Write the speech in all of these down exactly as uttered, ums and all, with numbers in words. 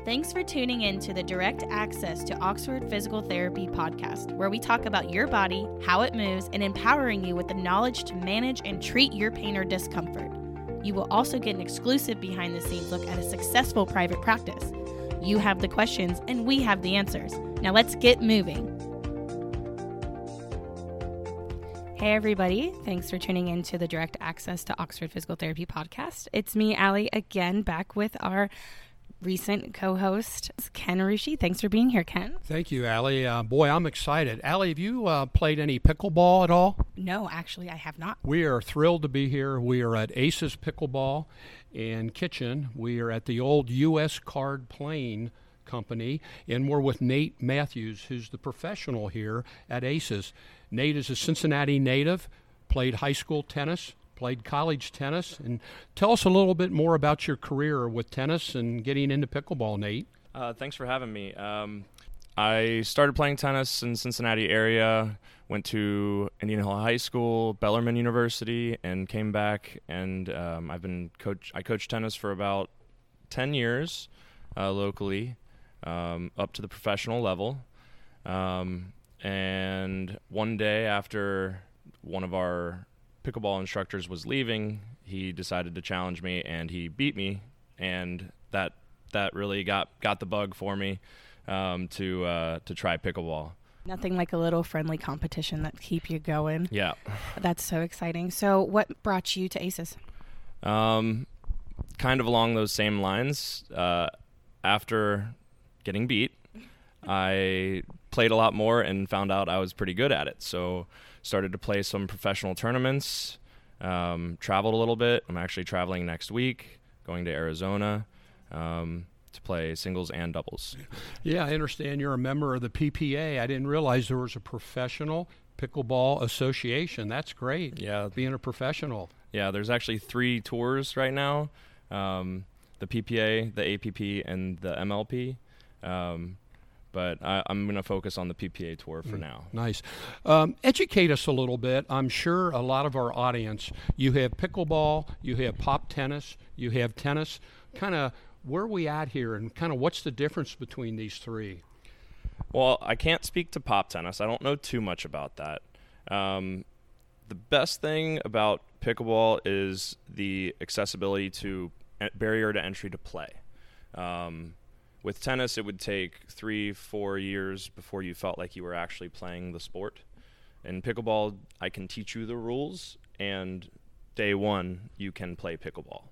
Thanks for tuning in to the Direct Access to Oxford Physical Therapy podcast, where we talk about your body, how it moves, and empowering you with the knowledge to manage and treat your pain or discomfort. You will also get an exclusive behind-the-scenes look at a successful private practice. You have the questions, and we have the answers. Now let's get moving. Hey everybody, thanks for tuning in to the Direct Access to Oxford Physical Therapy podcast. It's me, Allie, again, back with our recent co-host, Ken Rushi. Thanks for being here, Ken. Thank you, Allie. Uh, boy, I'm excited. Allie, have you uh, played any pickleball at all? No, actually, I have not. We are thrilled to be here. We are at Aces Pickleball in Kitchen. We are at the old U S Card Playing Company, and we're with Nate Matthews, who's the professional here at Aces. Nate is a Cincinnati native, played high school tennis, played college tennis, and tell us a little bit more about your career with tennis and getting into pickleball, Nate. Uh, thanks for having me. Um, I started playing tennis in Cincinnati area, went to Indian Hill High School, Bellarmine University, and came back, and um, I've been coach. I coached tennis for about ten years uh, locally, um, up to the professional level. Um, and one day after one of our pickleball instructors was leaving, he decided to challenge me, and he beat me, and that that really got got the bug for me um, to uh, to try pickleball. Nothing like a little friendly competition that keep you going. Yeah, that's so exciting. So, what brought you to Aces? Um, kind of along those same lines. Uh, after getting beat, I played a lot more and found out I was pretty good at it. So started to play some professional tournaments, um, traveled a little bit. I'm actually traveling next week, going to Arizona um, to play singles and doubles. Yeah, I understand you're a member of the P P A. I didn't realize there was a professional pickleball association. That's great. Yeah. Being a professional. Yeah, there's actually three tours right now, um, the P P A, the A P P, and the M L P. Um, But I, I'm going to focus on the P P A tour for mm, now. Nice. Um, educate us a little bit. I'm sure a lot of our audience, you have pickleball, you have pop tennis, you have tennis. Kind of where are we at here, and kind of what's the difference between these three? Well, I can't speak to pop tennis. I don't know too much about that. Um, the best thing about pickleball is the accessibility to barrier to entry to play. Um, With tennis, it would take three, four years before you felt like you were actually playing the sport. In pickleball, I can teach you the rules, and day one, you can play pickleball.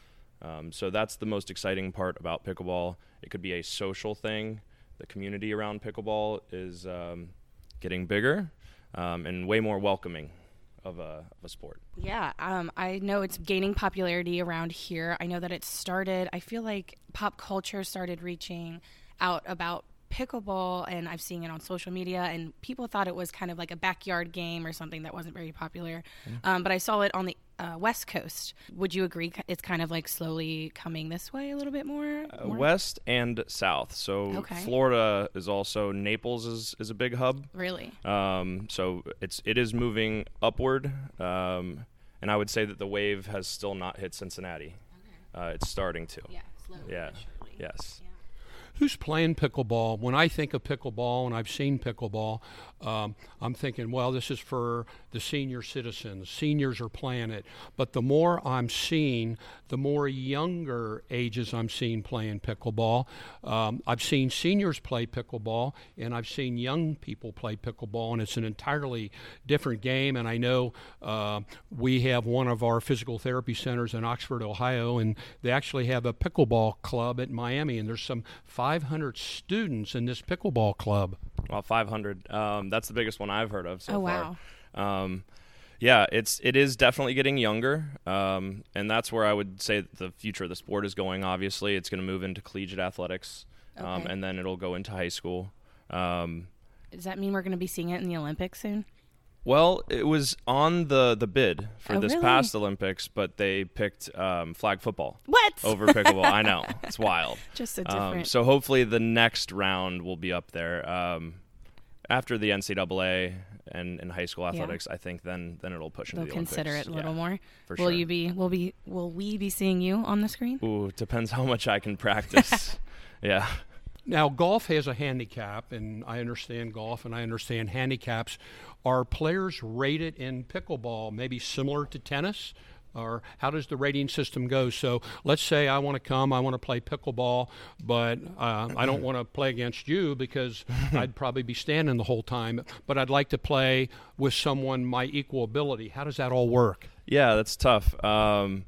Um, so that's the most exciting part about pickleball. It could be a social thing. The community around pickleball is um, getting bigger um, and way more welcoming of a, of a sport. Yeah, um, I know it's gaining popularity around here. I know that it started, I feel like pop culture started reaching out about pickleball, and I've seen it on social media, and people thought it was kind of like a backyard game or something that wasn't very popular. Mm. Um, but I saw it on the uh, West Coast. Would you agree it's kind of like slowly coming this way a little bit more? Uh, more? West and South. So okay. Florida is also, Naples is, is a big hub. Really? Um, so it's it is moving upward, um, and I would say that the wave has still not hit Cincinnati. Okay. Uh, it's starting to. Yeah, slowly. Yeah. Surely. Yes. Yeah. Who's playing pickleball? When I think of pickleball, and I've seen pickleball, um, I'm thinking, well, this is for the senior citizens. Seniors are playing it. But the more I'm seeing, the more younger ages I'm seeing playing pickleball. Um, I've seen seniors play pickleball, and I've seen young people play pickleball, and it's an entirely different game. And I know uh, we have one of our physical therapy centers in Oxford, Ohio, and they actually have a pickleball club at Miami, and there's some five hundred students in this pickleball club. Well, five hundred. Um, that's the biggest one I've heard of so oh, far. wow. Um, yeah, it's it is definitely getting younger, um, and that's where I would say that the future of the sport is going. Obviously, it's going to move into collegiate athletics, um, okay. and then it'll go into high school. Um, Does that mean we're going to be seeing it in the Olympics soon? Well, it was on the, the bid for oh, this really? past Olympics, but they picked um, flag football. What? Over pickleball. I know. It's wild. Just a different. Um, so hopefully the next round will be up there. Um, after the N C double A and, and high school athletics, yeah. I think then then it'll push into They'll the Olympics. Consider it a little yeah, more. For will sure. you be? Will be? Will we be seeing you on the screen? Ooh, it depends how much I can practice. Yeah. Now, golf has a handicap, and I understand golf, and I understand handicaps. Are players rated in pickleball maybe similar to tennis? Or how does the rating system go? So let's say I want to come, I want to play pickleball, but uh, I don't want to play against you because I'd probably be standing the whole time, but I'd like to play with someone my equal ability. How does that all work? Yeah, that's tough. Um,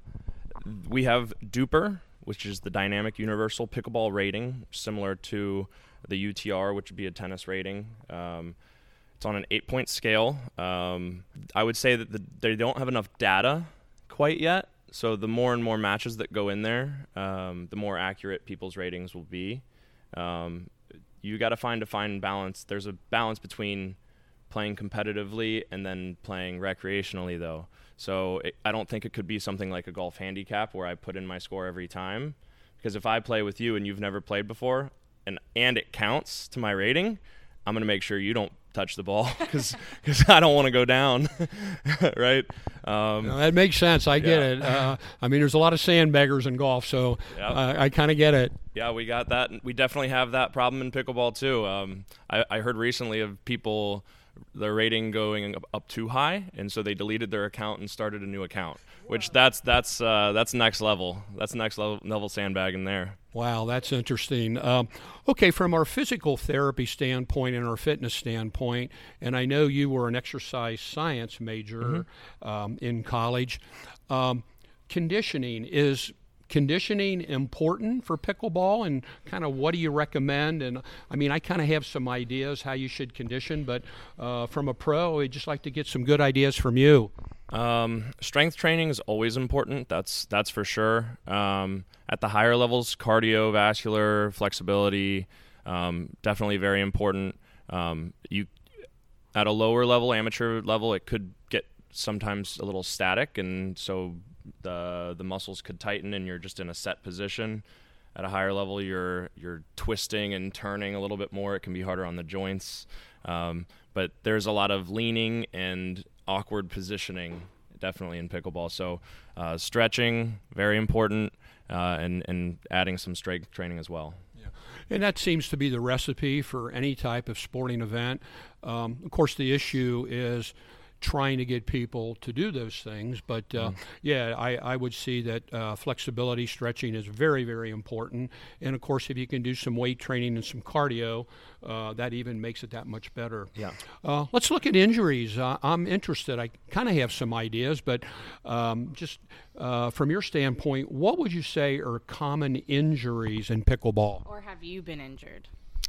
we have DUPR, which is the Dynamic Universal Pickleball Rating, similar to the U T R, which would be a tennis rating. Um, it's on an eight-point scale. Um, I would say that the, they don't have enough data quite yet, so the more and more matches that go in there, um, the more accurate people's ratings will be. Um, you got to find a fine balance. There's a balance between playing competitively and then playing recreationally, though. So it, I don't think it could be something like a golf handicap where I put in my score every time, because if I play with you and you've never played before and and it counts to my rating, I'm going to make sure you don't touch the ball because I don't want to go down, right? Um, no, that makes sense. I get yeah. it. Uh, I mean, there's a lot of sandbaggers in golf, so yep. uh, I kind of get it. Yeah, we got that. We definitely have that problem in pickleball too. Um, I, I heard recently of people, their rating going up too high, and so they deleted their account and started a new account. Which that's that's uh, that's next level. That's next level, level sandbagging there. Wow, that's interesting. Um, okay, from our physical therapy standpoint and our fitness standpoint, and I know you were an exercise science major mm-hmm. um, in college. Um, conditioning is. Conditioning important for pickleball, and kind of what do you recommend? And I mean, I kind of have some ideas how you should condition, but uh, from a pro, I'd just like to get some good ideas from you. Um, strength training is always important. That's that's for sure. Um, at the higher levels, cardiovascular, flexibility, um, definitely very important. Um, you at a lower level, amateur level, it could get sometimes a little static, and so the the muscles could tighten and you're just in a set position. At a higher level, you're you're twisting and turning a little bit more. It can be harder on the joints, um, but there's a lot of leaning and awkward positioning definitely in pickleball. So uh, stretching, very important, uh, and and adding some strength training as well. Yeah. And that seems to be the recipe for any type of sporting event. Um, of course, the issue is trying to get people to do those things. But, uh, mm. yeah, I, I would see that uh, flexibility, stretching is very, very important. And, of course, if you can do some weight training and some cardio, uh, that even makes it that much better. Yeah. Uh, let's look at injuries. Uh, I'm interested. I kind of have some ideas, but um, just uh, from your standpoint, what would you say are common injuries in pickleball? Or have you been injured?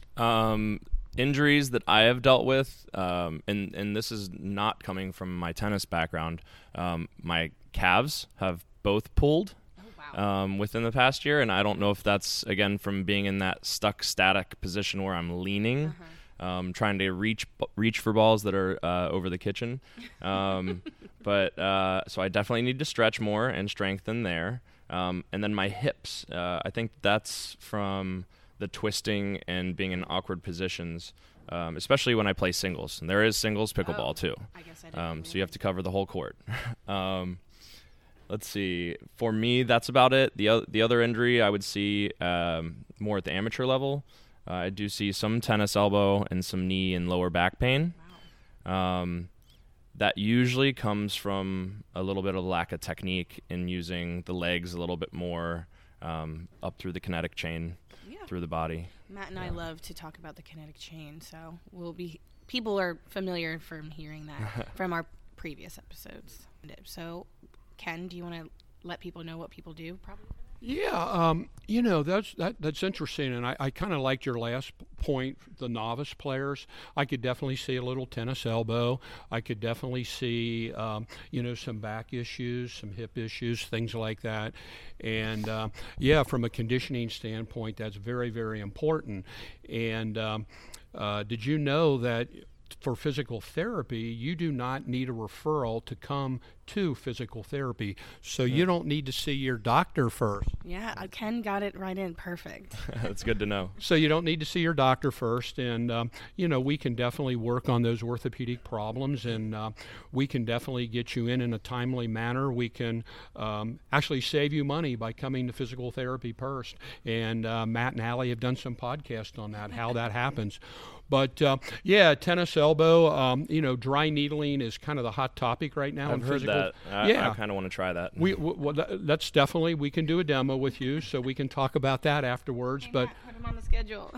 Um Injuries that I have dealt with, um, and, and this is not coming from my tennis background, um, my calves have both pulled oh, wow. um, within the past year, and I don't know if that's, again, from being in that stuck static position where I'm leaning, uh-huh. um, trying to reach reach for balls that are uh, over the kitchen. Um, but uh, so I definitely need to stretch more and strengthen there. Um, and then my hips, uh, I think that's from the twisting and being in awkward positions, um, especially when I play singles. And there is singles pickleball oh, too. I guess I didn't um, really so you have to cover the whole court. um, let's see. For me, that's about it. The, o- the other injury I would see um, more at the amateur level. Uh, I do see some tennis elbow and some knee and lower back pain. Wow. Um, that usually comes from a little bit of lack of technique in using the legs a little bit more um, up through the kinetic chain. Through the body. Matt and yeah. I love to talk about the kinetic chain, so we'll be people are familiar from hearing that from our previous episodes. So, Ken, do you want to let people know what people do? Probably. Yeah, um, you know, that's that, that's interesting, and I, I kind of liked your last point, the novice players. I could definitely see a little tennis elbow. I could definitely see, um, you know, some back issues, some hip issues, things like that. And, uh, yeah, from a conditioning standpoint, that's very, very important. And um, uh, did you know that for physical therapy, you do not need a referral to come to physical therapy. So you don't need to see your doctor first. Yeah, Ken got it right in. Perfect. That's good to know. So you don't need to see your doctor first. And, um, you know, we can definitely work on those orthopedic problems, and uh, we can definitely get you in in a timely manner. We can um, actually save you money by coming to physical therapy first. And uh, Matt and Allie have done some podcasts on that, how that happens. But, uh, yeah, tennis elbow, um, you know, dry needling is kind of the hot topic right now. I've in heard physical. that. I, yeah. I kind of want to try that. We, we well, that, that's definitely, we can do a demo with you, so we can talk about that afterwards. Hey, but Matt, put him on the schedule.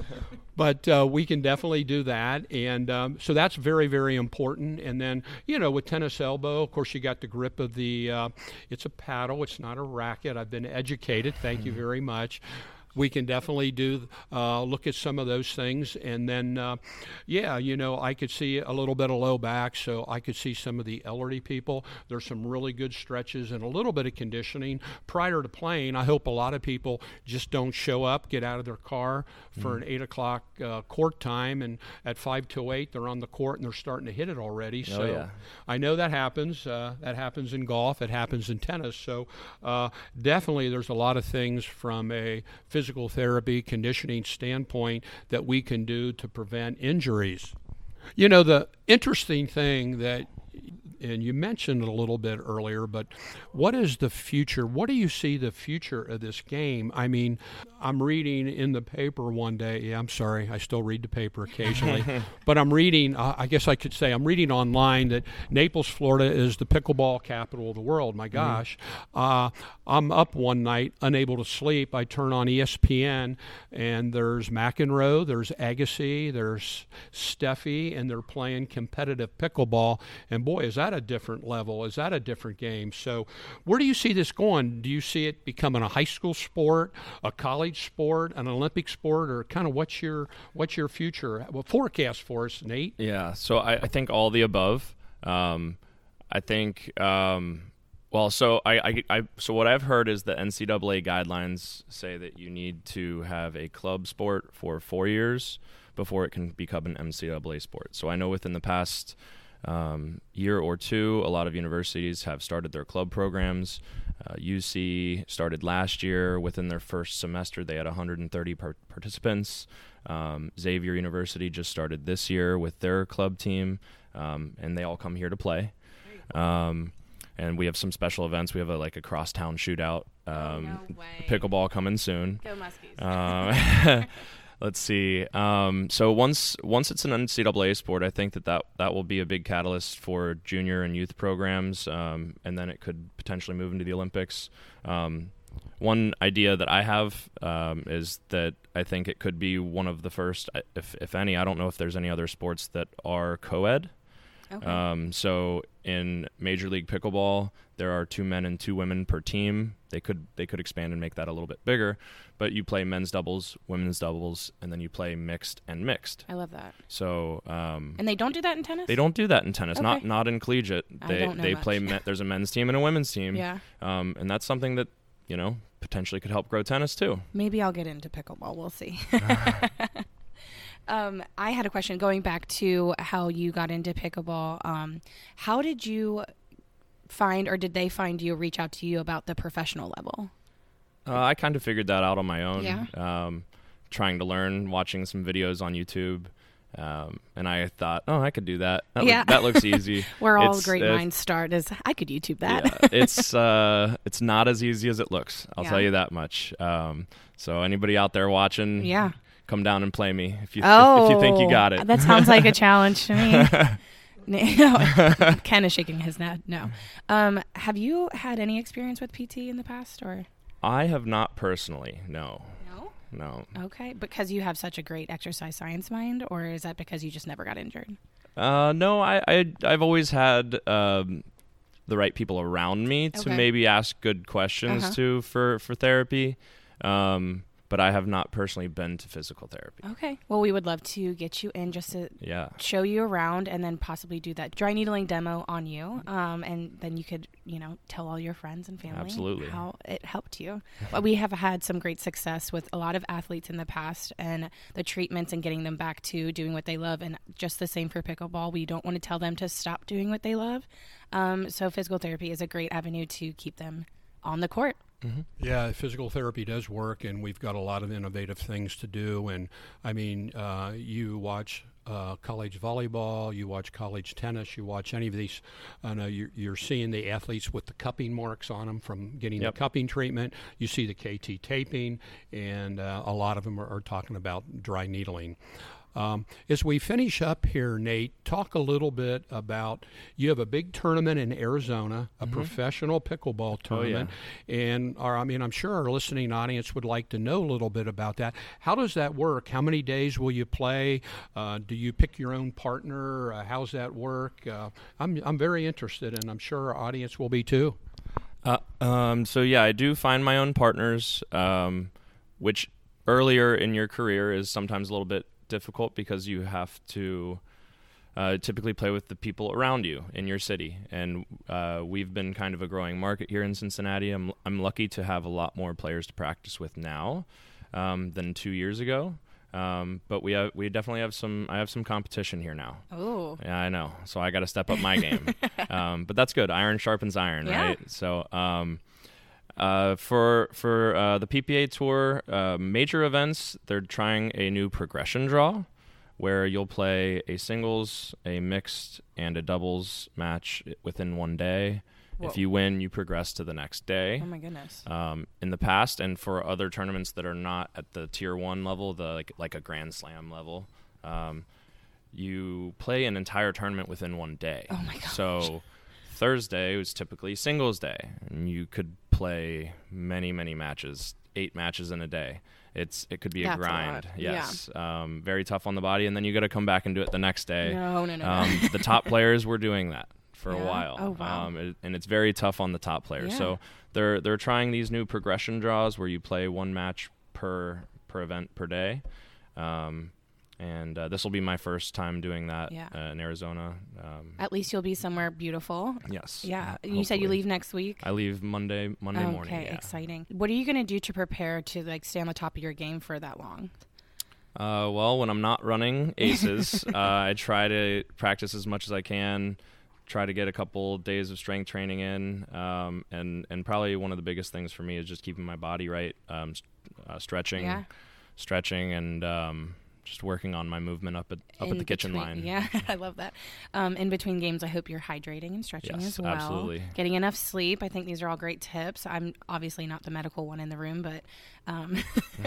But uh, we can definitely do that. And um, so that's very, very important. And then, you know, with tennis elbow, of course, you got the grip of the, uh, it's a paddle. It's not a racket. I've been educated. Thank you very much. We can definitely do uh, look at some of those things. And then, uh, yeah, you know, I could see a little bit of low back, so I could see some of the elderly people. There's some really good stretches and a little bit of conditioning prior to playing. I hope a lot of people just don't show up, get out of their car for mm. an eight o'clock uh, court time, and at five to eight they're on the court and they're starting to hit it already. Oh, so yeah. I know that happens. Uh, that happens in golf. It happens in tennis. So uh, definitely there's a lot of things from a physical physical therapy, conditioning standpoint that we can do to prevent injuries. You know, the interesting thing that, and you mentioned it a little bit earlier, but what is the future? What do you see the future of this game? I mean, I'm reading in the paper one day. Yeah, I'm sorry, I still read the paper occasionally. But I'm reading, uh, I guess I could say, I'm reading online that Naples, Florida is the pickleball capital of the world. My gosh. Mm-hmm. Uh, I'm up one night, unable to sleep. I turn on E S P N, and there's McEnroe, there's Agassi, there's Steffi, and they're playing competitive pickleball. And boy, is that a different level? Is that a different game? So where do you see this going? Do you see it becoming a high school sport, a college sport, an Olympic sport, or kind of what's your what's your future well, forecast for us, Nate? Yeah, so I, I think all the above. Um, I think, um, well, so I, I, I so what I've heard is the N C double A guidelines say that you need to have a club sport for four years before it can become an N C double A sport. So I know within the past Um, year or two, a lot of universities have started their club programs. Uh, U C started last year. Within their first semester, they had one hundred thirty par- participants. Um, Xavier University just started this year with their club team, um, and they all come here to play. Um, and we have some special events. We have a like a crosstown shootout. Um, oh, no way. Pickleball coming soon. Go Muskies. Uh, Let's see. Um, so once once it's an N C double A sport, I think that, that that will be a big catalyst for junior and youth programs, um, and then it could potentially move into the Olympics. Um, one idea that I have um, is that I think it could be one of the first, if if any. I don't know if there's any other sports that are co-ed. Okay. Um, so in Major League Pickleball, there are two men and two women per team. They could they could expand and make that a little bit bigger, but you play men's doubles, women's doubles, and then you play mixed and mixed. I love that. So um, and they don't do that in tennis? They don't do that in tennis. Okay. Not not in collegiate. I They don't know they much. play. Me- there's a men's team and a women's team. Yeah. Um, and that's something that you know potentially could help grow tennis too. Maybe I'll get into pickleball. We'll see. Um, I had a question going back to how you got into pickleball. Um, how did you find, or did they find you, reach out to you about the professional level? Uh, I kind of figured that out on my own. Yeah. Um, trying to learn, watching some videos on YouTube. Um, and I thought, oh, I could do that. That, yeah. look, that looks easy. Where all It's, great uh, minds start is, I could YouTube that. Yeah, it's uh, it's not as easy as it looks. I'll Yeah. tell you that much. Um, so anybody out there watching, Yeah. come down and play me if you Oh, if, if you think you got it. That sounds like a challenge to me. No, Ken is shaking his head. No. Um, have you had any experience with P T in the past, or? I have not personally. No. No. No. Okay, because you have such a great exercise science mind, or is that because you just never got injured? Uh, no. I, I I've always had um, the right people around me to Okay. maybe ask good questions Uh-huh. to for for therapy. Um, but I have not personally been to physical therapy. Okay. Well, we would love to get you in just to Yeah. show you around and then possibly do that dry needling demo on you. Um, and then you could, you know, tell all your friends and family Absolutely. how it helped you. Well, we have had some great success with a lot of athletes in the past and the treatments and getting them back to doing what they love. And just the same for pickleball. We don't want to tell them to stop doing what they love. Um, so physical therapy is a great avenue to keep them on the court. Mm-hmm. Yeah, physical therapy does work, and we've got a lot of innovative things to do. And I mean, uh, you watch uh, college volleyball, you watch college tennis, you watch any of these. I know you're, you're seeing the athletes with the cupping marks on them from getting Yep. the cupping treatment. You see the K T taping, and uh, a lot of them are, are talking about dry needling. Um, as we finish up here, Nate, talk a little bit about, you have a big tournament in Arizona, a Mm-hmm. professional pickleball tournament, Oh, yeah. and our, I mean, I'm sure our listening audience would like to know a little bit about that. How does that work? How many days will you play? Uh, do you pick your own partner? Uh, how's that work? Uh, I'm I'm very interested, and I'm sure our audience will be too. Uh, um, so yeah, I do find my own partners, um, which earlier in your career is sometimes a little bit difficult because you have to uh, typically play with the people around you in your city, and uh, we've been kind of a growing market here in Cincinnati. I'm I'm lucky to have a lot more players to practice with now um, than two years ago. Um, but we have, we definitely have some. I have some competition here now. Oh. Yeah, I know. So I got to step up my game. um, but that's good. Iron sharpens iron, Yeah. right? So. Um, Uh, for for uh, the P P A Tour uh, major events, they're trying a new progression draw, where you'll play a singles, a mixed, and a doubles match within one day. Whoa. If you win, you progress to the next day. Oh my goodness. Um, in the past, and for other tournaments that are not at the tier one level, the like like a Grand Slam level, um, you play an entire tournament within one day. Oh my gosh. So Thursday was typically singles day, and you could play many, many matches, eight matches in a day. It's it could be That's a a grind. lot. Yes, um, very tough on the body, and then you got to come back and do it the next day. No, no, no. Um, no. the top players were doing that for Yeah? a while. Oh, wow. Um, it, and it's very tough on the top players. Yeah. So they're they're trying these new progression draws where you play one match per per event per day. Um, and uh, this will be my first time doing that Yeah. uh, in Arizona. Um, At least you'll be somewhere beautiful. yes. Yeah. You said you hopefully. leave next week? I leave Monday Monday okay, morning. Yeah. exciting. What are you going to do to prepare to like stay on the top of your game for that long? Uh, well, when I'm not running aces, uh, I try to practice as much as I can. Try to get a couple days of strength training in, um, and and probably one of the biggest things for me is just keeping my body right, um, st- uh, stretching, Yeah. stretching, and um, just working on my movement up at up In at the kitchen between- line. Yeah, I love that. Um, in between games, I hope you're hydrating and stretching Yes, as well. absolutely. Getting enough sleep. I think these are all great tips. I'm obviously not the medical one in the room, but um,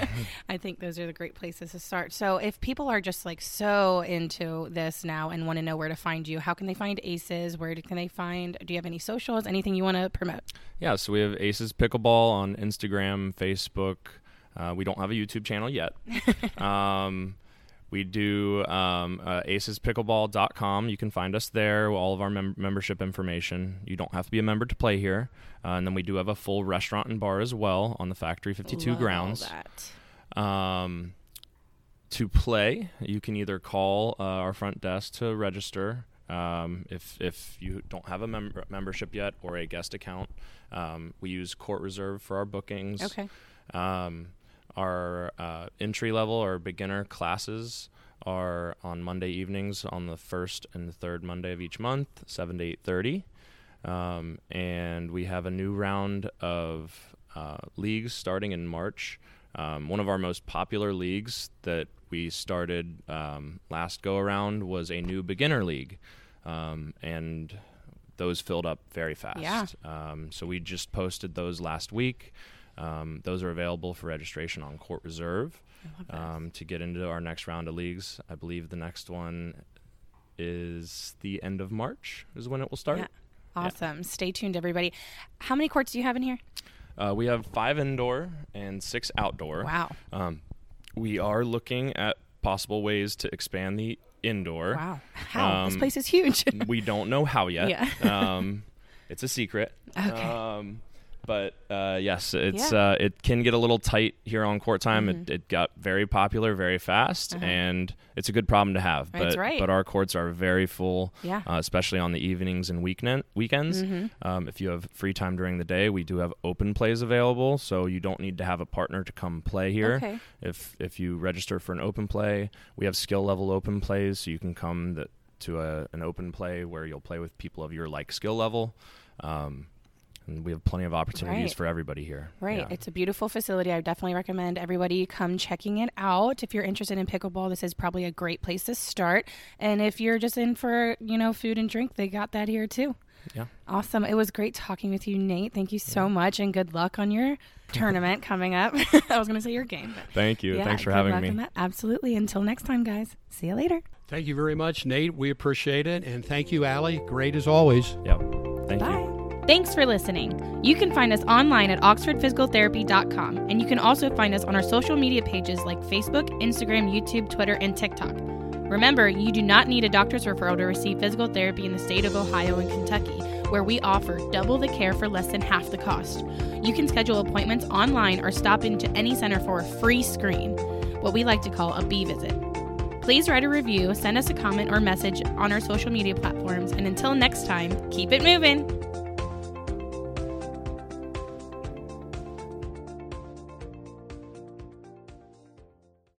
I think those are the great places to start. So if people are just like so into this now and want to know where to find you, how can they find Aces? Where can they find? Do you have any socials? Anything you want to promote? Yeah, so we have Aces Pickleball on Instagram, Facebook. Uh, we don't have a YouTube channel yet. um, we do um, uh, aces pickleball dot com. You can find us there, all of our mem- membership information. You don't have to be a member to play here. Uh, and then we do have a full restaurant and bar as well on the Factory fifty-two Love all grounds. that. Um, to play, you can either call uh, our front desk to register um, if if you don't have a mem- membership yet or a guest account. Um, we use Court Reserve for our bookings. Okay. Um, our uh, entry level or beginner classes are on Monday evenings on the first and the third Monday of each month, seven to eight thirty. Um, and we have a new round of uh, leagues starting in March. Um, one of our most popular leagues that we started um, last go around was a new beginner league, um, and those filled up very fast. Yeah. Um, so we just posted those last week. Um, those are available for registration on Court Reserve I love that. um, to get into our next round of leagues. I believe the next one is the end of March is when it will start. Yeah. Awesome. Stay tuned, everybody. How many courts do you have in here? Uh, we have five indoor and six outdoor. Wow. Um, we are looking at possible ways to expand the indoor. Wow. How? this Um, place is huge. We don't know how yet. Yeah. um, it's a secret. Okay. Um, But uh, yes, it's Yeah. uh, it can get a little tight here on court time. Mhm. It, it got very popular very fast, Uh-huh. and it's a good problem to have. That's but right. but our courts are very full, Yeah. uh, especially on the evenings and weekend weekends. Mhm. Um, if you have free time during the day, we do have open plays available, so you don't need to have a partner to come play here. Okay. If if you register for an open play, we have skill level open plays, so you can come the, to a, an open play where you'll play with people of your like skill level. Um, and we have plenty of opportunities Right. for everybody here. Right. Yeah. It's a beautiful facility. I definitely recommend everybody come checking it out. If you're interested in pickleball, this is probably a great place to start. And if you're just in for, you know, food and drink, they got that here too. Yeah. Awesome. It was great talking with you, Nate. Thank you so much, and good luck on your tournament coming up. I was going to say your game. But Thank you. yeah, Thanks for good having luck me. on that. Absolutely. Until next time, guys. See you later. Thank you very much, Nate. We appreciate it. And thank you, Allie. Great as always. Yep. Thank Bye. you. Thanks for listening. You can find us online at oxford physical therapy dot com, and you can also find us on our social media pages like Facebook, Instagram, YouTube, Twitter, and TikTok. Remember, you do not need a doctor's referral to receive physical therapy in the state of Ohio and Kentucky, where we offer double the care for less than half the cost. You can schedule appointments online or stop into any center for a free screen, what we like to call a B visit. Please write a review, send us a comment or message on our social media platforms, and until next time, keep it moving.